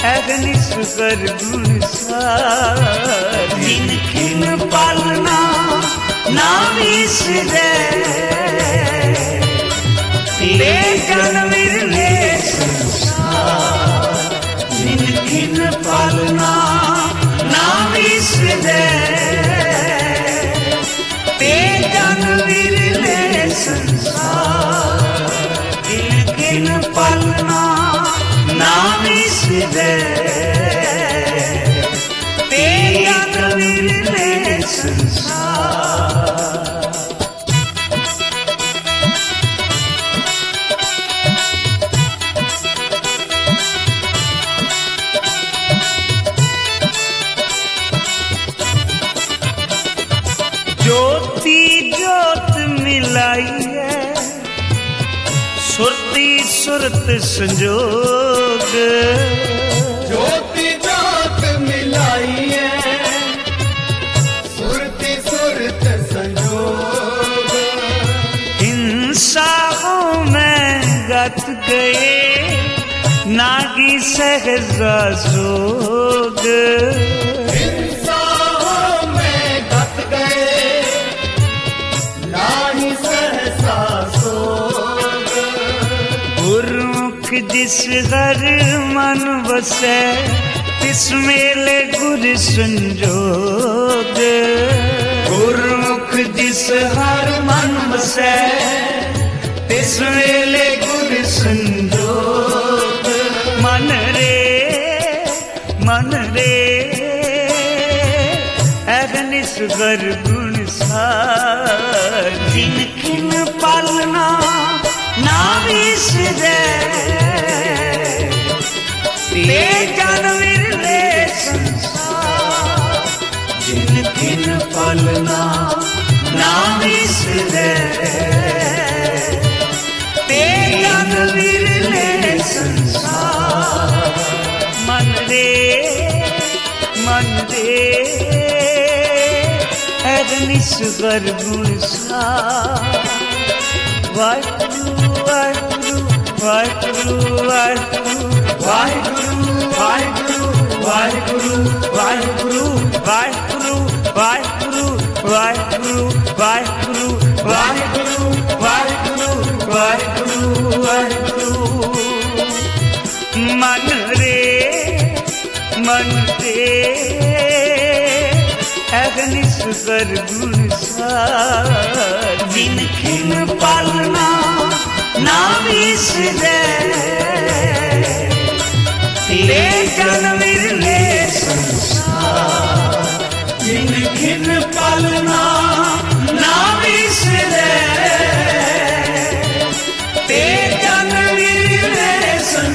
अग्नि सुगर गुण सार जिन खिन पालना ना विसरे ले जन्म ले संसार जिन खिन पालना ना विसरे ले जन्म ले संसार जिन खिन पालना ना विसरे ले जन्म ले संसार। ज्योति ज्योत मिलाई है सुरती सुरत संजोग ज्योति ज्योत मिलाई है सुरती सुरत संजोग हिंसाओं में गत गए नागी सहजा जोग जिस घर मन बसे तिस मेले गुर संजोग गुरमुख जिस हर मन बसे तिस मेले गुर संजोग मन रे अग्नि सुगर गुण सार जिन खिन पालना ना विसरे ले जन्म ले संसार जिन खिन पालना ना विसरे ले जन्म ले संसार मन रे अग्नि सुगर गुण सार वाहिगुरु वाहिगुरु वाहिगुरु वाहिगुरु वाहिगुरु वाहिगुरु वाहिगुरु वाहिगुरु वाहिगुरु वाहिगुरु वाहिगुरु वाहिगुरु वाहिगुरु वाहिगुरु मन रे अग्नि सुगर गुण सार जिन खिन पालना ना विसरे ले जन्म ले संसार जिन खिन पालना ना विसरे ले जन्म ले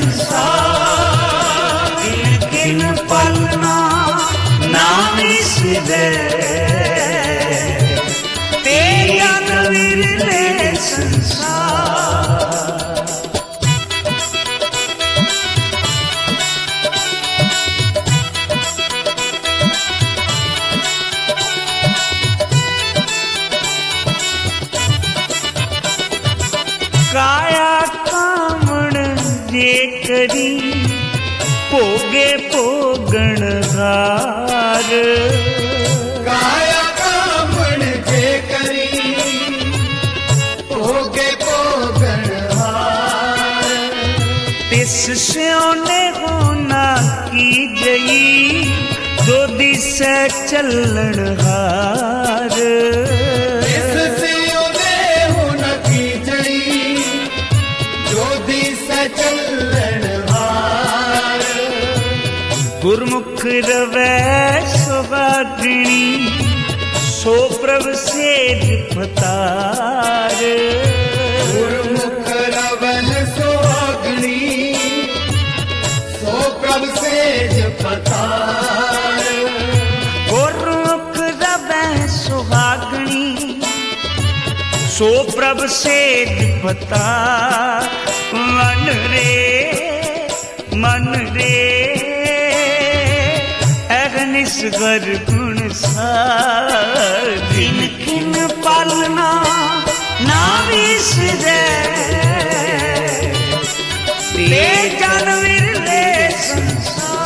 संसार जिन खिन पालना ना विसरे ले जन्म ले संसार। काया कामण जे करी पोगे पोगण हार काया कामण जे करी पोगे पोगण हार तिस स्योने होना की गई दो दिसे चलन हार गुरमुख रवै सुभागिनी सो प्रभ सेज पतार गुरमुख रवन सुहागणी सो प्रभ सेज पतार गुरमुख रवै सुहागणी सो प्रभ सेज पतार मन रे अग्नि सुगर गुण सार जिन खिन पालना ना विसरे ले जन्म ले संसार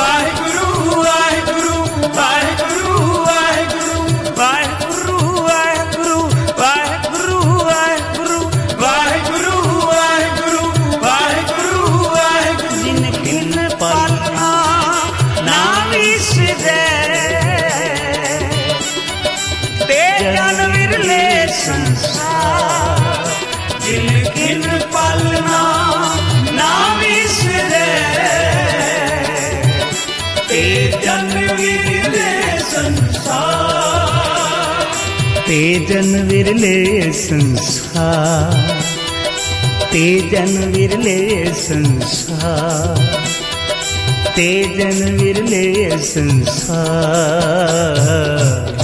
संसार, तेजन विरले संसार, तेजन विरले संसार, तेजन विरले संसार।